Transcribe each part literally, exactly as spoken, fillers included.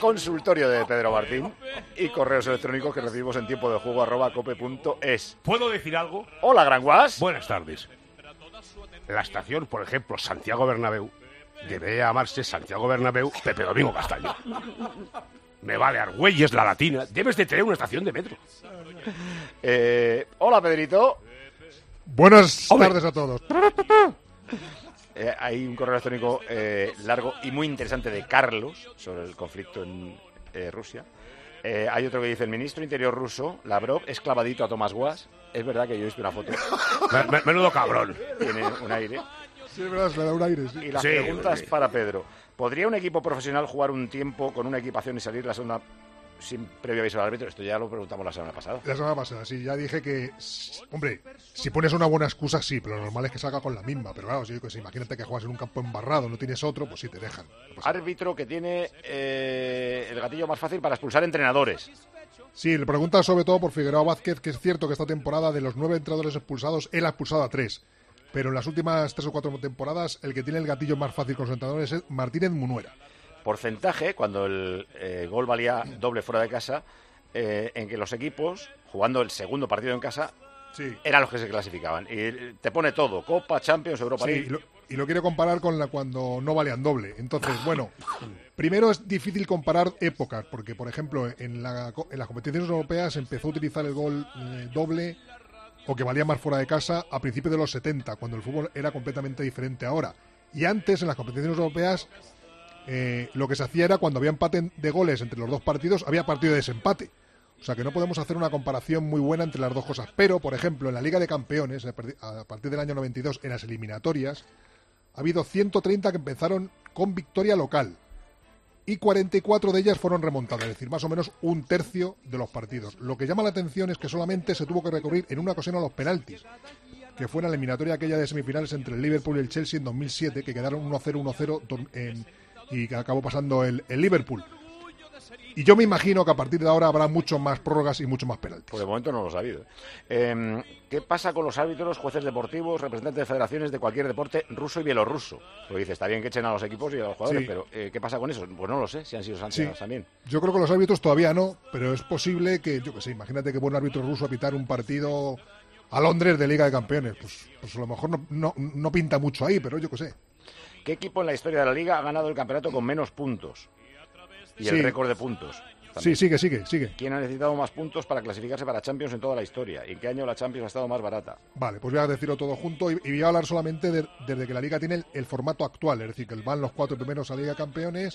consultorio de Pedro Martín y correos electrónicos que recibimos en tiempo de juego arroba cope punto es. ¿Puedo decir algo? Hola, Gran Guas. Buenas tardes. La estación, por ejemplo, Santiago Bernabéu, debe llamarse Santiago Bernabéu Pepe Domingo Castaño. Me vale Argüelles, La Latina. Debes de tener una estación de metro. Eh, hola, Pedrito. Buenas Hombre. tardes a todos. Eh, hay un correo electrónico eh, largo y muy interesante de Carlos sobre el conflicto en eh, Rusia. Eh, hay otro que dice: el ministro interior ruso, Lavrov, es clavadito a Tomás Guas. Es verdad que yo he visto una foto. Me- me- Menudo cabrón. Tiene un aire. Sí, es verdad, se le da un aire, sí. Y la Sí, pregunta sí. es para Pedro. ¿Podría un equipo profesional jugar un tiempo con una equipación y salir la segunda sin previo aviso al árbitro? Esto ya lo preguntamos la semana pasada. La semana pasada, sí, ya dije que, hombre, si pones una buena excusa, sí, pero lo normal es que salga con la misma. Pero claro, si pues, imagínate que juegas en un campo embarrado, no tienes otro, pues sí, te dejan. No pasa nada. Árbitro que tiene eh, el gatillo más fácil para expulsar entrenadores. Sí, le pregunta sobre todo por Figueroa Vázquez, que es cierto que esta temporada de los nueve entrenadores expulsados, él ha expulsado a tres. Pero en las últimas tres o cuatro temporadas, el que tiene el gatillo más fácil con los entrenadores es Martínez Munuera. Porcentaje, cuando el eh, gol valía doble fuera de casa, eh, en que los equipos, jugando el segundo partido en casa, Sí. eran los que se clasificaban. Y te pone todo: Copa, Champions, Europa Sí, League. y lo, y lo quiere comparar con la cuando no valían doble. Entonces, bueno, primero es difícil comparar épocas, porque, por ejemplo, en, la, en las competiciones europeas empezó a utilizar el gol eh, doble o que valía más fuera de casa a principios de los setenta, cuando el fútbol era completamente diferente ahora. Y antes, en las competiciones europeas, eh, lo que se hacía era cuando había empate de goles entre los dos partidos, había partido de desempate. O sea que no podemos hacer una comparación muy buena entre las dos cosas. Pero, por ejemplo, en la Liga de Campeones, a partir del año noventa y dos, en las eliminatorias, ha habido ciento treinta que empezaron con victoria local. Y cuarenta y cuatro de ellas fueron remontadas, es decir, más o menos un tercio de los partidos. Lo que llama la atención es que solamente se tuvo que recurrir en una ocasión a los penaltis, que fue en la eliminatoria aquella de semifinales entre el Liverpool y el Chelsea en dos mil siete, que quedaron uno cero, uno cero en, y que acabó pasando el, el Liverpool. Y yo me imagino que a partir de ahora habrá mucho más prórrogas y mucho más penaltis. Por el momento no lo he sabido. Eh, ¿Qué pasa con los árbitros, jueces deportivos, representantes de federaciones de cualquier deporte ruso y bielorruso? Pues dice, está bien que echen a los equipos y a los jugadores, Sí. pero eh, ¿qué pasa con eso? Pues no lo sé, si han sido sancionados Sí. también. Yo creo que los árbitros todavía no, pero es posible que, yo que sé, imagínate que buen árbitro ruso a pitar un partido a Londres de Liga de Campeones. Pues, pues a lo mejor no, no, no pinta mucho ahí, pero yo que sé. ¿Qué equipo en la historia de la Liga ha ganado el campeonato con menos puntos? Y Sí. el récord de puntos. Sí, sigue, sigue, sigue. ¿Quién ha necesitado más puntos para clasificarse para Champions en toda la historia? ¿Y en qué año la Champions ha estado más barata? Vale, pues voy a decirlo todo junto y, y voy a hablar solamente de- desde que la Liga tiene el, el formato actual, es decir, que van los cuatro primeros a Liga de Campeones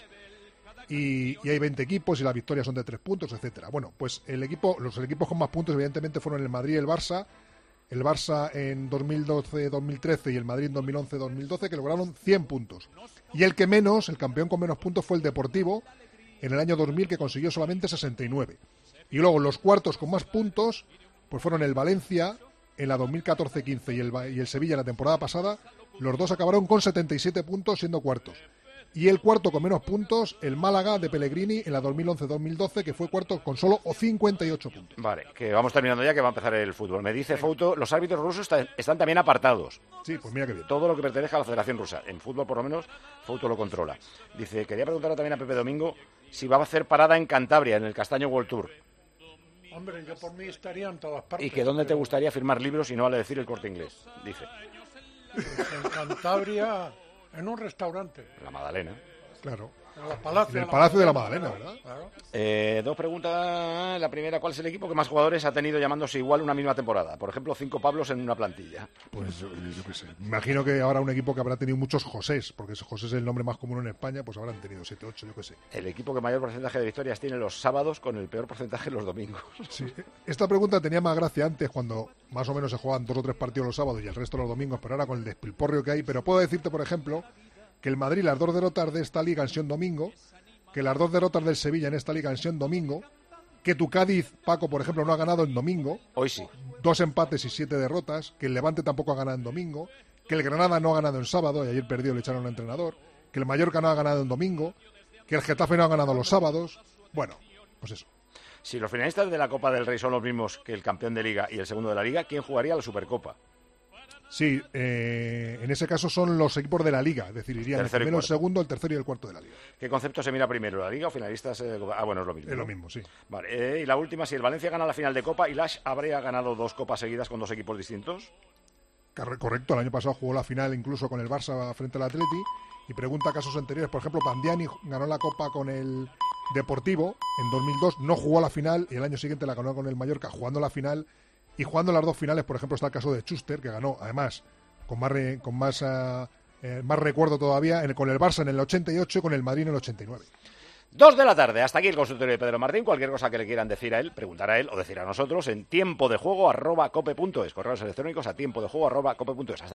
y, y hay veinte equipos y las victorias son de tres puntos, etcétera. Bueno, pues el equipo, los equipos con más puntos evidentemente fueron el Madrid y el Barça, el Barça en dos mil doce dos mil trece y el Madrid en dos mil once dos mil doce, que lograron cien puntos. Y el que menos, el campeón con menos puntos fue el Deportivo en el año dos mil, que consiguió solamente sesenta y nueve. Y luego los cuartos con más puntos pues fueron el Valencia en la dos mil catorce quince y el, Va- y el Sevilla en la temporada pasada. Los dos acabaron con setenta y siete puntos siendo cuartos. Y el cuarto con menos puntos, el Málaga de Pellegrini en la dos mil once dos mil doce, que fue cuarto con solo cincuenta y ocho puntos. Vale, que vamos terminando ya, que va a empezar el fútbol. Me dice Fouto, los árbitros rusos está- están también apartados. Sí, pues mira qué bien. Todo lo que pertenezca a la Federación Rusa. En fútbol, por lo menos, Fouto lo controla. Dice, quería preguntarle también a Pepe Domingo si va a hacer parada en Cantabria, en el Castaño World Tour. Hombre, yo por mí estaría en todas partes. Y que dónde te pero gustaría firmar libros y no vale decir el Corte Inglés. Dice, En Cantabria, en un restaurante. la Magdalena. Claro. En, la Palacio En el Palacio de la Magdalena, ¿verdad? Claro. Eh, dos preguntas. La primera, ¿cuál es el equipo que más jugadores ha tenido llamándose igual una misma temporada? Por ejemplo, cinco Pablos en una plantilla. Pues yo, yo qué sé. Me imagino que ahora un equipo que habrá tenido muchos Josés, porque José es el nombre más común en España, pues habrán tenido siete, ocho, yo qué sé. El equipo que mayor porcentaje de victorias tiene los sábados con el peor porcentaje los domingos. Sí. Esta pregunta tenía más gracia antes, cuando más o menos se juegan dos o tres partidos los sábados y el resto los domingos, pero ahora con el despilporrio que hay. Pero puedo decirte, por ejemplo, que el Madrid, las dos derrotas de esta liga han sido en domingo, que las dos derrotas del Sevilla en esta liga han sido en domingo, que tu Cádiz, Paco, por ejemplo, no ha ganado en domingo, Hoy sí. dos empates y siete derrotas, que el Levante tampoco ha ganado en domingo, que el Granada no ha ganado en sábado, y ayer perdió, le echaron al entrenador, que el Mallorca no ha ganado en domingo, que el Getafe no ha ganado los sábados. Bueno, pues eso. Si los finalistas de la Copa del Rey son los mismos que el campeón de Liga y el segundo de la Liga, ¿quién jugaría la Supercopa? Sí, eh, en ese caso son los equipos de la Liga, es decir, irían Tercero y el primero, el cuarto. segundo, el tercero y el cuarto de la Liga. ¿Qué concepto se mira primero, la Liga o finalistas? eh, ah, bueno, es lo mismo. Es ¿no? lo mismo, sí. Vale, eh, y la última, si el Valencia gana la final de Copa, ¿y Lash habría ganado dos copas seguidas con dos equipos distintos? Corre- Correcto, el año pasado jugó la final incluso con el Barça frente al Atleti. Y pregunta casos anteriores, por ejemplo, Pandiani ganó la Copa con el Deportivo en dos mil dos, no jugó la final y el año siguiente la ganó con el Mallorca jugando la final y jugando las dos finales. Por ejemplo, está el caso de Schuster, que ganó además con más re- con más, uh, eh, más recuerdo todavía en el, con el Barça en el ochenta y ocho y con el Madrid en el ochenta y nueve. Dos de la tarde, hasta aquí el consultorio de Pedro Martín. Cualquier cosa que le quieran decir a él, preguntar a él o decir a nosotros en tiempo de juego arroba cope punto es. Correos electrónicos a tiempo de juego arroba cope punto es.